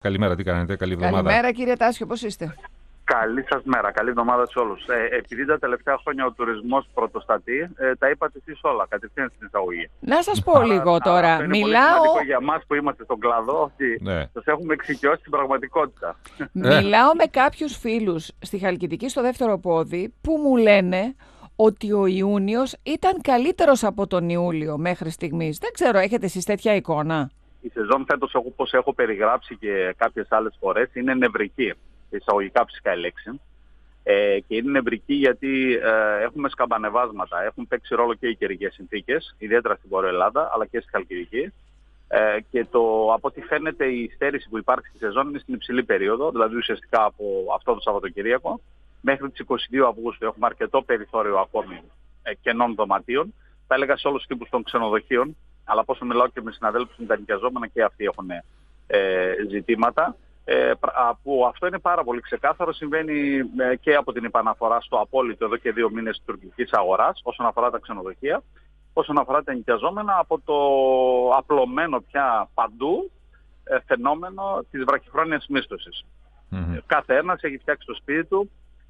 Καλημέρα, τι κάνετε, καλή εβδομάδα. Καλημέρα κύριε Τάσιο, πώς είστε? Καλή σας μέρα, καλή εβδομάδα σε όλους. Επειδή τα τελευταία χρόνια ο τουρισμός πρωτοστατεί, τα είπατε εσείς όλα, κατευθείαν στην εισαγωγή. Να σας πω λίγο τώρα. Αυτό είναι πολύ σημαντικό για εμάς που είμαστε στον κλάδο, ότι σας έχουμε εξοικειώσει στην πραγματικότητα. Μιλάω με κάποιους φίλους στη Χαλκιδική στο δεύτερο πόδι που μου λένε ότι ο Ιούνιος ήταν καλύτερος από τον Ιούλιο μέχρι στιγμής. Δεν ξέρω, έχετε εσείς τέτοια εικόνα? Η σεζόν φέτος, όπως έχω περιγράψει και κάποιες άλλες φορές, είναι νευρική. Εισαγωγικά φυσικά η λέξη. Και είναι νευρική γιατί έχουμε σκαμπανεβάσματα. Έχουν παίξει ρόλο και οι καιρικές συνθήκες, ιδιαίτερα στην Βόρεια Ελλάδα, αλλά και στη Χαλκιδική. Και από ό,τι φαίνεται η υστέρηση που υπάρχει στη σεζόν είναι στην υψηλή περίοδο, δηλαδή ουσιαστικά από αυτό το Σαββατοκύριακο μέχρι τις 22 Αυγούστου. Έχουμε αρκετό περιθώριο ακόμη κενών δωματίων. Θα έλεγα σε όλους τους τύπους των ξενοδοχείων, αλλά πόσο μιλάω και με συναδέλφους με τα νοικιαζόμενα, και αυτοί έχουν ζητήματα. Που αυτό είναι πάρα πολύ ξεκάθαρο, συμβαίνει και από την επαναφορά στο απόλυτο εδώ και 2 μήνες της τουρκικής αγοράς όσον αφορά τα ξενοδοχεία, όσον αφορά τα νοικιαζόμενα, από το απλωμένο πια παντού φαινόμενο της βραχυχρόνιας μίσθωσης. Κάθε ένας έχει φτιάξει το σπίτι του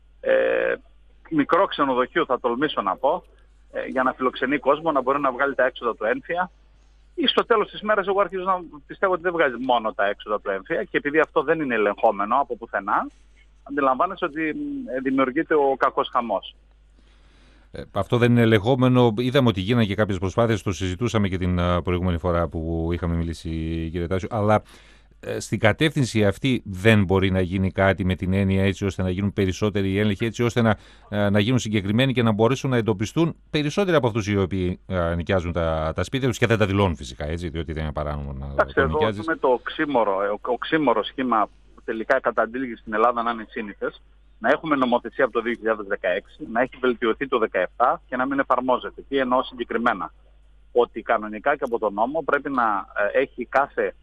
μικρό ξενοδοχείο, θα τολμήσω να πω, για να φιλοξενεί κόσμο, να μπορεί να βγάλει τα έξοδα του έμφυα. Ή στο τέλος της μέρας εγώ αρχίζω να πιστεύω ότι δεν βγάζει μόνο τα έξοδα του έμφυα, και επειδή αυτό δεν είναι ελεγχόμενο από πουθενά, αντιλαμβάνεσαι ότι δημιουργείται ο κακός χαμός. Αυτό δεν είναι ελεγχόμενο. Είδαμε ότι γίνανε και κάποιες προσπάθειες, το συζητούσαμε και την προηγούμενη φορά που είχαμε μιλήσει, κύριε Τάσιο, αλλά στην κατεύθυνση αυτή δεν μπορεί να γίνει κάτι, με την έννοια έτσι ώστε να γίνουν περισσότεροι έλεγχοι, έτσι ώστε να γίνουν συγκεκριμένοι και να μπορέσουν να εντοπιστούν περισσότεροι από αυτούς οι οποίοι νοικιάζουν τα σπίτια τους και δεν τα δηλώνουν φυσικά, έτσι, διότι δεν είναι παράνομο να το νοικιάζεις. Εδώ το οξύμορο σχήμα που τελικά καταντήλγει στην Ελλάδα να είναι σύνηθες, να έχουμε νομοθεσία από το 2016, να έχει βελτιωθεί το 2017 και να μην εφαρμόζεται. Τι εννοώ συγκεκριμένα? Ότι κανονικά και από τον νόμο πρέπει να έχει κάθε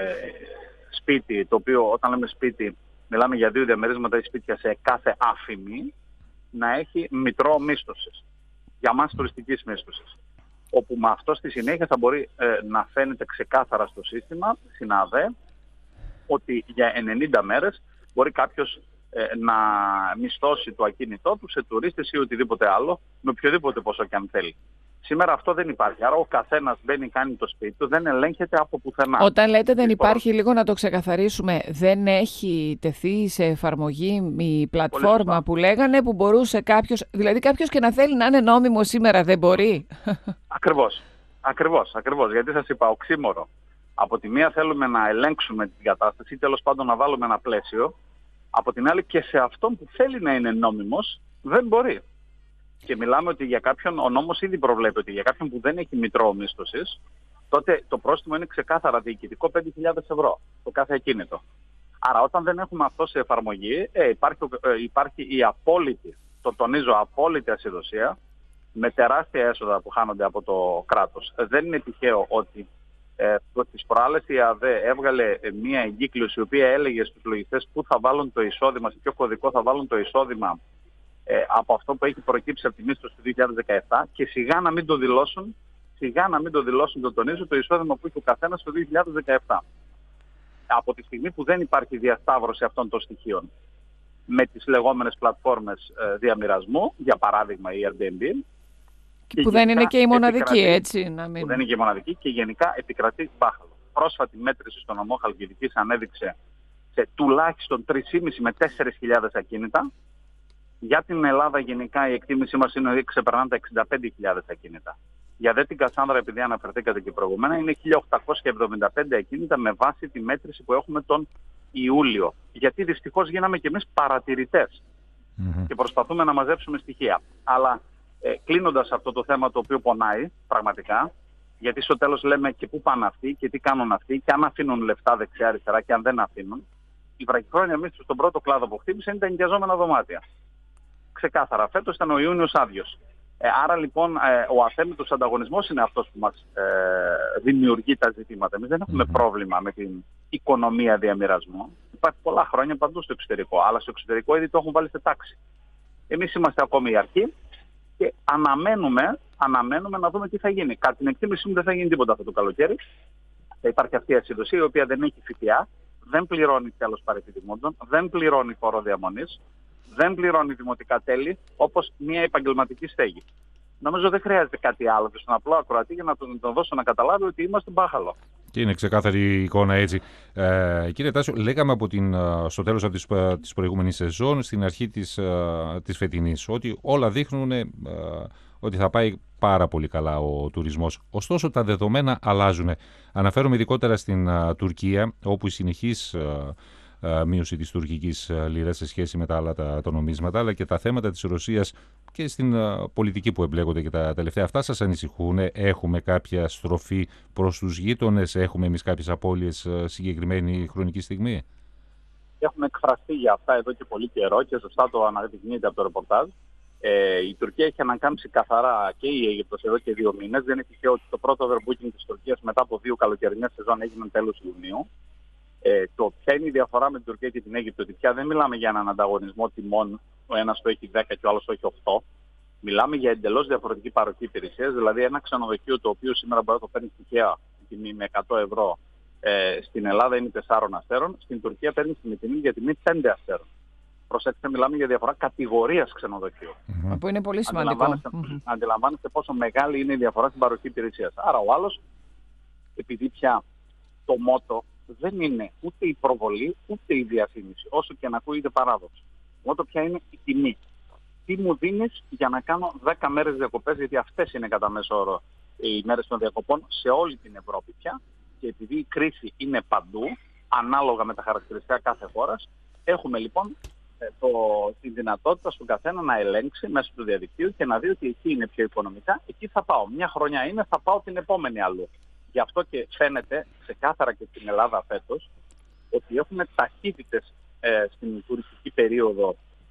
σπίτι, το οποίο όταν λέμε σπίτι μιλάμε για 2 διαμερίσματα ή σπίτια σε κάθε άφημη, να έχει μητρό μίσθωσης, για μας τουριστικής μίσθωσης, όπου με αυτό στη συνέχεια θα μπορεί να φαίνεται ξεκάθαρα στο σύστημα, συνάδε, ότι για 90 μέρες μπορεί κάποιος να μισθώσει το ακίνητό του σε τουρίστες ή οτιδήποτε άλλο, με οποιοδήποτε ποσό και αν θέλει. Σήμερα αυτό δεν υπάρχει. Άρα ο καθένας μπαίνει, κάνει το σπίτι του, δεν ελέγχεται από πουθενά. Όταν λέτε δεν υπάρχει, λίγο να το ξεκαθαρίσουμε, δεν έχει τεθεί σε εφαρμογή η πλατφόρμα που λέγανε, που μπορούσε κάποιος, δηλαδή κάποιος και να θέλει να είναι νόμιμο σήμερα δεν μπορεί? Ακριβώς. Γιατί σας είπα, οξύμορο. Από τη μία θέλουμε να ελέγξουμε την κατάσταση ή τέλος πάντων να βάλουμε ένα πλαίσιο. Από την άλλη και σε αυτόν που θέλει να είναι νόμιμος δεν μπορεί. Και μιλάμε ότι για κάποιον, ο νόμος ήδη προβλέπει ότι για κάποιον που δεν έχει μητρό μίσθωσης, τότε το πρόστιμο είναι ξεκάθαρα διοικητικό 5.000 ευρώ το κάθε ακίνητο. Άρα όταν δεν έχουμε αυτό σε εφαρμογή, υπάρχει η απόλυτη, το τονίζω, απόλυτη ασυδοσία, με τεράστια έσοδα που χάνονται από το κράτος. Δεν είναι τυχαίο ότι τις προάλλες η ΑΔΕ έβγαλε μια εγκύκλωση η οποία έλεγε στους λογιστές πού θα βάλουν το εισόδημα, σε ποιο κωδικό θα βάλουν το εισόδημα από αυτό που έχει προκύψει από τη μίσθωση του 2017, και σιγά να μην το δηλώσουν, το τονίζω, το εισόδημα που έχει ο καθένας το 2017. Από τη στιγμή που δεν υπάρχει διασταύρωση αυτών των στοιχείων με τις λεγόμενες πλατφόρμες διαμοιρασμού, για παράδειγμα η Airbnb, που δεν είναι και η μοναδική, έτσι. Που δεν είναι και η μοναδική και γενικά επικρατεί μπάχαλο. Πρόσφατη μέτρηση στον νομό Χαλκιδικής ανέδειξε σε τουλάχιστον 3.500 με 4.000 ακίνητα. Για την Ελλάδα γενικά η εκτίμησή μας είναι ότι ξεπερνάνε τα 65.000 ακίνητα. Για δε την Κασάνδρα, επειδή αναφερθήκατε και προηγούμενα, είναι 1.875 ακίνητα με βάση τη μέτρηση που έχουμε τον Ιούλιο. Γιατί δυστυχώς γίναμε κι εμείς παρατηρητές και προσπαθούμε να μαζέψουμε στοιχεία. Αλλά κλείνοντας αυτό το θέμα το οποίο πονάει πραγματικά, γιατί στο τέλος λέμε και πού πάνε αυτοί και τι κάνουν αυτοί και αν αφήνουν λεφτά δεξιά-αριστερά και αν δεν αφήνουν, η βραχυχρόνια μίσθωση στον πρώτο κλάδο που χτύπησε είναι τα ενοικιαζόμενα δωμάτια. Ξεκάθαρα, φέτος ήταν ο Ιούνιος άδειος. Άρα λοιπόν ο αθέμητος ανταγωνισμός είναι αυτός που μας δημιουργεί τα ζητήματα. Εμείς δεν έχουμε πρόβλημα με την οικονομία διαμοιρασμού. Υπάρχει πολλά χρόνια παντού στο εξωτερικό, αλλά στο εξωτερικό ήδη το έχουν βάλει σε τάξη. Εμείς είμαστε ακόμη η αρχή και αναμένουμε να δούμε τι θα γίνει. Κατά την εκτίμησή μου δεν θα γίνει τίποτα αυτό το καλοκαίρι. Θα υπάρχει αυτή η ασυδοσία η οποία δεν έχει ΦΠΑ, δεν πληρώνει τέλος παρεπιδημόντων, δεν πληρώνει φόρο διαμονής, δεν πληρώνει δημοτικά τέλη, όπως μια επαγγελματική στέγη. Νομίζω δεν χρειάζεται κάτι άλλο και στον απλό ακροατή για να τον δώσω να καταλάβει ότι είμαστε μπάχαλο. Και είναι ξεκάθαρη εικόνα έτσι. Κύριε Τάσιο, λέγαμε στο τέλος της προηγούμενης σεζόν, στην αρχή της φετινής, ότι όλα δείχνουν ότι θα πάει πάρα πολύ καλά ο τουρισμός. Ωστόσο, τα δεδομένα αλλάζουν. Αναφέρομαι ειδικότερα στην Τουρκία, όπου η συνεχής μείωση της τουρκικής λίρας σε σχέση με τα άλλα τα νομίσματα, αλλά και τα θέματα της Ρωσίας και στην πολιτική που εμπλέκονται και τα τελευταία. Αυτά σας ανησυχούν? Έχουμε κάποια στροφή προς τους γείτονες? Έχουμε εμείς κάποιες απώλειες συγκεκριμένη χρονική στιγμή? Έχουμε εκφραστεί για αυτά εδώ και πολύ καιρό και σωστά το αναδεικνύεται από το ρεπορτάζ. Η Τουρκία έχει ανακάμψει καθαρά και η Αίγυπτος εδώ και 2 μήνες. Δεν είναι τυχαίο ότι το πρώτο overbooking της Τουρκίας μετά από 2 καλοκαιρινές σεζόν έγινε τέλος Ιουνίου. Ποια είναι η διαφορά με την Τουρκία και την Αίγυπτο? Ότι πια δεν μιλάμε για έναν ανταγωνισμό τιμών, ο ένας το έχει 10 και ο άλλος το έχει 8. Μιλάμε για εντελώς διαφορετική παροχή υπηρεσίας. Δηλαδή, ένα ξενοδοχείο το οποίο σήμερα μπορεί να το παίρνει τυχαία τιμή με 100 ευρώ, στην Ελλάδα είναι 4 αστέρων, στην Τουρκία παίρνει την τιμή για τιμή 5 αστέρων. Προσέξτε, μιλάμε για διαφορά κατηγορίας ξενοδοχείου. Που είναι πολύ σημαντικό. Αντιλαμβάνεστε πόσο μεγάλη είναι η διαφορά στην παροχή υπηρεσίας. Άρα ο άλλος, επειδή πια το μότο δεν είναι ούτε η προβολή ούτε η διαφήμιση, όσο και να ακούγεται παράδοξο. Μότο πια είναι η τιμή. Τι μου δίνεις για να κάνω 10 μέρες διακοπές, γιατί αυτές είναι κατά μέσο όρο οι μέρες των διακοπών σε όλη την Ευρώπη πια. Και επειδή η κρίση είναι παντού, ανάλογα με τα χαρακτηριστικά κάθε χώρας, έχουμε λοιπόν τη δυνατότητα στον καθένα να ελέγξει μέσω του διαδικτύου και να δει ότι εκεί είναι πιο οικονομικά, εκεί θα πάω. Μια χρονιά είναι, θα πάω την επόμενη αλλού. Γι' αυτό και φαίνεται ξεκάθαρα και στην Ελλάδα φέτος ότι έχουμε ταχύτητες στην τουριστική περίοδο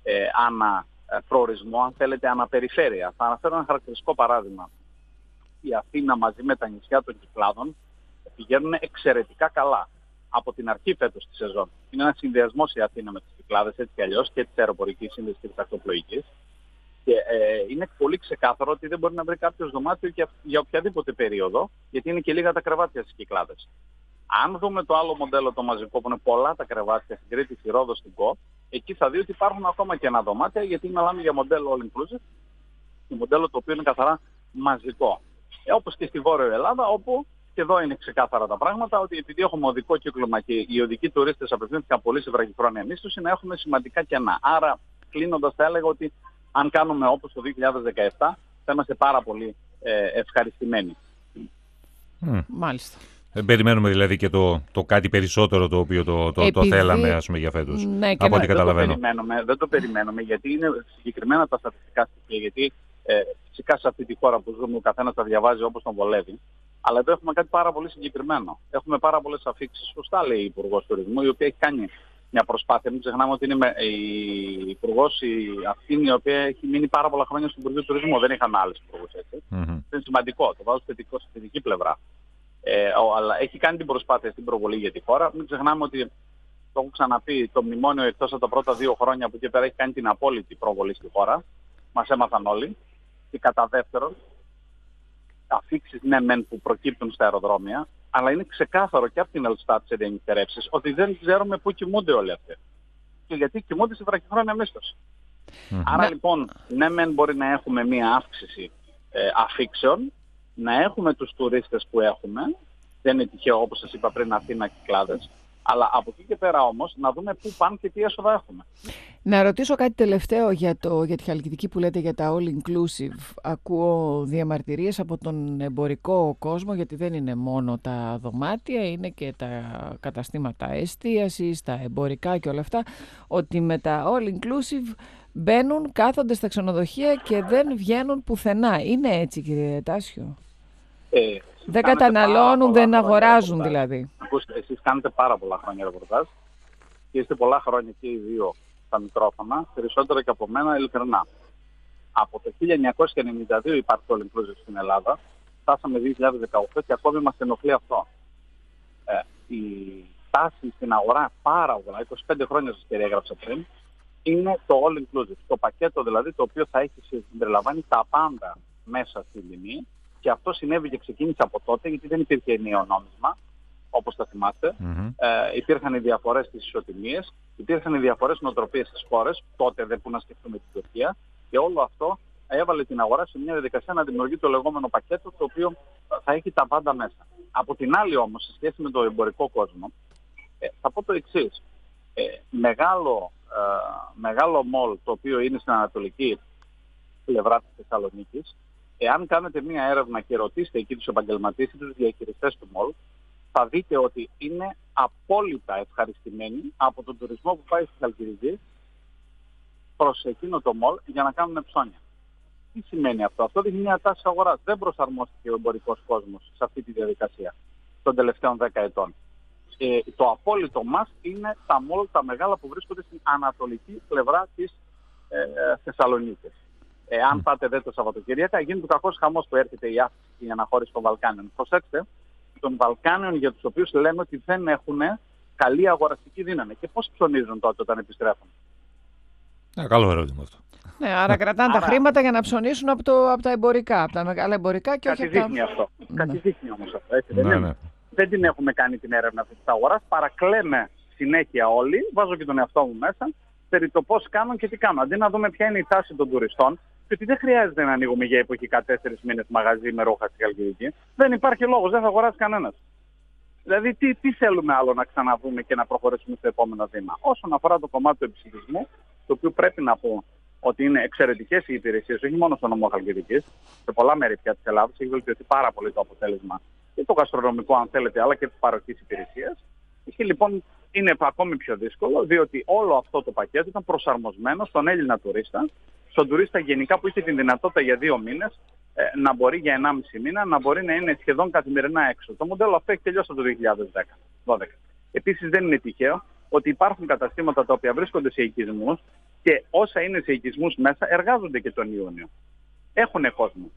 ανά προορισμό, αν θέλετε αναπεριφέρεια. Θα αναφέρω ένα χαρακτηριστικό παράδειγμα. Η Αθήνα μαζί με τα νησιά των Κυκλάδων πηγαίνουν εξαιρετικά καλά από την αρχή φέτος τη σεζόν. Είναι ένα συνδυασμός η Αθήνα με τις Κυκλάδες, έτσι κι αλλιώς, και της αεροπορικής σύνδεσης και της ακτοπλοϊκής. Και είναι πολύ ξεκάθαρο ότι δεν μπορεί να βρει κάποιος δωμάτιο για οποιαδήποτε περίοδο, γιατί είναι και λίγα τα κρεβάτια στις Κυκλάδες. Αν δούμε το άλλο μοντέλο, το μαζικό, που είναι πολλά τα κρεβάτια στην Κρήτη, στη Ρόδο, στην ΚΟ, εκεί θα δει ότι υπάρχουν ακόμα και ένα δωμάτια, γιατί μιλάμε για μοντέλο all inclusive, μοντέλο το οποίο είναι καθαρά μαζικό. Όπως και στη Βόρεια Ελλάδα, όπου και εδώ είναι ξεκάθαρα τα πράγματα, ότι επειδή έχουμε οδικό κύκλωμα και οι οδικοί τουρίστες απευθύνθηκαν πολύ σε βραχυχρόνια μίσθωση, να έχουμε σημαντικά κενά. Άρα, κλείνοντας, θα έλεγα ότι αν κάνουμε όπως το 2017, θα είμαστε πάρα πολύ ευχαριστημένοι. Μάλιστα. Περιμένουμε δηλαδή και το κάτι περισσότερο το οποίο το θέλαμε, ας πούμε, για φέτος. Ναι, από ό,τι καταλαβαίνω. Δεν το περιμένουμε, γιατί είναι συγκεκριμένα τα στατιστικά στοιχεία. Γιατί φυσικά σε αυτή τη χώρα που ζούμε ο καθένας τα διαβάζει όπως τον βολεύει. Αλλά εδώ έχουμε κάτι πάρα πολύ συγκεκριμένο. Έχουμε πάρα πολλές αφίξεις. Σωστά λέει η Υπουργός Τουρισμού, η οποία έχει κάνει μια προσπάθεια. Μην ξεχνάμε ότι είναι η Υπουργός αυτή η οποία έχει μείνει πάρα πολλά χρόνια στον Υπουργείο Τουρισμού. Δεν είχαμε άλλες υπουργούς έτσι. Είναι σημαντικό. Το βάζω στη θετική πλευρά. Αλλά έχει κάνει την προσπάθεια στην προβολή για τη χώρα. Μην ξεχνάμε ότι, το έχω ξαναπεί, το μνημόνιο εκτός από τα πρώτα 2 χρόνια που εκεί πέρα έχει κάνει την απόλυτη προβολή στη χώρα. Μας έμαθαν όλοι. Και κατά δεύτερον, αφίξεις ναι μεν που προκύπτουν στα αεροδρόμια, αλλά είναι ξεκάθαρο και από την Ελστάτ σε διανυκτερεύσεις ότι δεν ξέρουμε πού κοιμούνται όλοι αυτοί. Και γιατί κοιμούνται σε βραχυχρόνια μίσθωση. Άρα λοιπόν, ναι μεν μπορεί να έχουμε μία αύξηση αφίξεων, να έχουμε τους τουρίστες που έχουμε, δεν είναι τυχαίο όπως σας είπα πριν Αθήνα και Κυκλάδες, αλλά από εκεί και πέρα όμως να δούμε πού πάνε και τι έσοδα έχουμε. Να ρωτήσω κάτι τελευταίο για τη χαλκιδική που λέτε για τα all inclusive. Ακούω διαμαρτυρίες από τον εμπορικό κόσμο, γιατί δεν είναι μόνο τα δωμάτια, είναι και τα καταστήματα εστίασης, τα εμπορικά και όλα αυτά, ότι με τα all inclusive μπαίνουν, κάθονται στα ξενοδοχεία και δεν βγαίνουν πουθενά. Είναι έτσι, κύριε Τάσιο? Δεν καταναλώνουν, δεν αγοράζουν δηλαδή. Ακούστε, εσείς κάνετε πάρα πολλά χρόνια ρεπορτάζ και είστε πολλά χρόνια και οι δύο στα μικρόφωνα, περισσότερο και από μένα ειλικρινά. Από το 1992 υπάρχει το all inclusive στην Ελλάδα, φτάσαμε 2018 και ακόμη μας ενοχλεί αυτό. Η τάση στην αγορά πάρα πολλά, 25 χρόνια σας περιέγραψα πριν, είναι το all inclusive. Το πακέτο δηλαδή το οποίο θα έχει συμπεριλαμβάνει τα πάντα μέσα στην τιμή. Και αυτό συνέβη και ξεκίνησε από τότε, γιατί δεν υπήρχε ενιαίο νόμισμα. όπως θα θυμάστε. Υπήρχαν οι διαφορές στις ισοτιμίες, υπήρχαν οι διαφορές νοοτροπίες στις χώρες, τότε δεν που να σκεφτούμε την Τουρκία, και όλο αυτό έβαλε την αγορά σε μια διαδικασία να δημιουργεί το λεγόμενο πακέτο, το οποίο θα έχει τα πάντα μέσα. Από την άλλη όμως, σε σχέση με το εμπορικό κόσμο, θα πω το εξής. Μεγάλο μολ, το οποίο είναι στην ανατολική πλευρά της Θεσσαλονίκης, εάν κάνετε μια έρευνα και ρωτήσετε εκεί τους επαγγελματίες ή τους διαχειριστές του μολ, θα δείτε ότι είναι απόλυτα ευχαριστημένοι από τον τουρισμό που πάει στη Χαλκιδική προς εκείνο το μολ για να κάνουν ψώνια. Τι σημαίνει αυτό? Αυτό δείχνει μια τάση αγοράς. Δεν προσαρμόστηκε ο εμπορικός κόσμος σε αυτή τη διαδικασία των τελευταίων 10 ετών. Το απόλυτο μας είναι τα μόλ, τα μεγάλα που βρίσκονται στην ανατολική πλευρά της Θεσσαλονίκης. Αν πάτε δε το Σαββατοκύριακα, γίνεται ο κακός χαμός που έρχεται η αύξηση και η αναχώρηση των Βαλκάνιων. Προσέξτε, των Βαλκάνιων για τους οποίους λένε ότι δεν έχουν καλή αγοραστική δύναμη. Και πώς ψωνίζουν τότε όταν επιστρέφουν? Καλό ερώτημα αυτό. Ναι, άρα κρατάνε τα χρήματα για να ψωνίσουν από τα εμπορικά, από τα μεγάλα εμπορικά και όχι από τα... Κάτι δείχνει αυτό. Κάτι δείχνει όμως αυτό. Έτσι, δεν την έχουμε κάνει την έρευνα αυτή της αγοράς. Παρακλαίμε συνέχεια όλοι, βάζω και τον εαυτό μου μέσα, περί το πώς κάνουν και τι κάνουν. Αντί να δούμε ποια είναι η τάση των τουριστών, γιατί δεν χρειάζεται να ανοίγουμε για εποχικά 4 μήνες μαγαζί με ρούχα στη Χαλκιδική. Δεν υπάρχει λόγος, δεν θα αγοράσει κανένας. Δηλαδή, τι θέλουμε άλλο να ξαναδούμε και να προχωρήσουμε στο επόμενο βήμα? Όσον αφορά το κομμάτι του επισητισμού, το οποίο πρέπει να πω ότι είναι εξαιρετικές οι υπηρεσίες, όχι μόνο στο νομό Χαλκιδικής, σε πολλά μέρη πια της Ελλάδας έχει βελτιωθεί πάρα πολύ το αποτέλεσμα και το γαστρονομικό, αν θέλετε, αλλά και της παροχής υπηρεσίας. Και λοιπόν είναι ακόμη πιο δύσκολο, διότι όλο αυτό το πακέτο ήταν προσαρμοσμένο στον Έλληνα τουρίστα, στον τουρίστα γενικά που είχε την δυνατότητα για 2 μήνες να μπορεί για 1,5 μήνα να μπορεί να είναι σχεδόν καθημερινά έξω. Το μοντέλο αυτό έχει τελειώσει το 2012. Επίσης δεν είναι τυχαίο ότι υπάρχουν καταστήματα τα οποία βρίσκονται σε οικισμούς και όσα είναι σε οικισμούς μέσα εργάζονται και τον Ιούνιο. Έχουν κόσμο.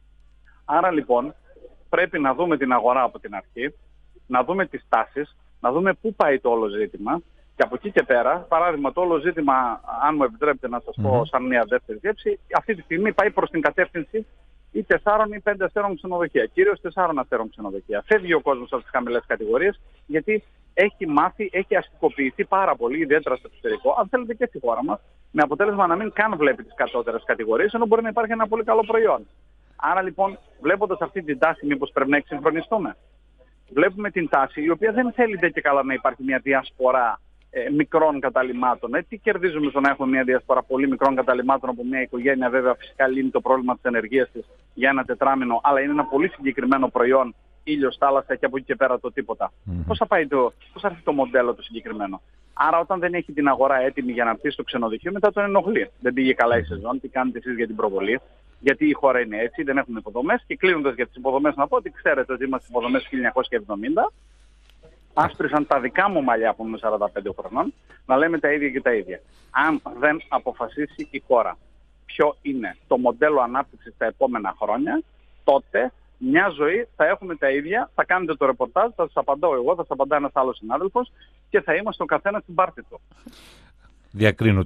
Άρα λοιπόν πρέπει να δούμε την αγορά από την αρχή, να δούμε τις τάσεις, να δούμε πού πάει το όλο ζήτημα και από εκεί και πέρα, παράδειγμα, το όλο ζήτημα, αν μου επιτρέπετε να σας πω σαν μια δεύτερη σκέψη, αυτή τη στιγμή πάει προς την κατεύθυνση ή 4 ή 5 αστέρων ξενοδοχεία, κυρίως 4 αστέρων ξενοδοχεία. Φεύγει ο κόσμος από τις χαμηλές κατηγορίες, γιατί έχει μάθει, έχει αστικοποιηθεί πάρα πολύ, ιδιαίτερα στο εξωτερικό, αν θέλετε και στη χώρα μας, με αποτέλεσμα να μην καν βλέπει τις κατώτερες κατηγορίες, ενώ μπορεί να υπάρχει ένα πολύ καλό προϊόν. Άρα λοιπόν, βλέποντας αυτή την τάση, μήπως πρέπει να εξυγχρονιστούμε? Βλέπουμε την τάση, η οποία δεν θέλει και καλά να υπάρχει μια διασπορά μικρών καταλυμάτων. Τι κερδίζουμε στο να έχουμε μια διασπορά πολύ μικρών καταλυμάτων, όπου μια οικογένεια βέβαια φυσικά λύνει το πρόβλημα της ενεργείας της για ένα τετράμινο, αλλά είναι ένα πολύ συγκεκριμένο προϊόν, ήλιος, θάλασσα και από εκεί και πέρα το τίποτα. Πώς θα έρθει το μοντέλο το συγκεκριμένο? Άρα όταν δεν έχει την αγορά έτοιμη για να έρθει στο ξενοδοχείο, μετά τον ενοχλεί. Δεν πήγε καλά η σεζόν, τι κάνετε εσείς για την προβολή? Γιατί η χώρα είναι έτσι, δεν έχουμε υποδομές. Και κλείνοντας για τις υποδομές, να πω ότι ξέρετε ότι είμαστε υποδομές 1970. Άσπρισαν τα δικά μου μαλλιά που είμαι 45 χρονών να λέμε τα ίδια και τα ίδια. Αν δεν αποφασίσει η χώρα ποιο είναι το μοντέλο ανάπτυξης τα επόμενα χρόνια, τότε μια ζωή θα έχουμε τα ίδια. Θα κάνετε το ρεπορτάζ, θα σας απαντάω εγώ, θα σας απαντά ένας άλλος συνάδελφος και θα είμαστε ο καθένας στην πάρτη του. Διακρίνω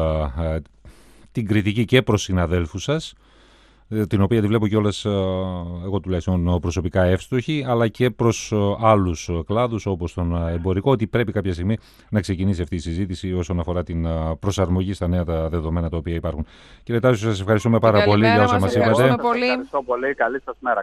την κριτική και προς συναδέλφους σας, την οποία τη βλέπω κιόλας εγώ τουλάχιστον προσωπικά εύστοχη, αλλά και προς άλλους κλάδους όπως τον εμπορικό, ότι πρέπει κάποια στιγμή να ξεκινήσει αυτή η συζήτηση όσον αφορά την προσαρμογή στα νέα τα δεδομένα τα οποία υπάρχουν. Κύριε Τάσο, σας ευχαριστούμε πάρα πολύ για όσα μας είπατε. Ευχαριστώ πολύ. Καλή σας μέρα.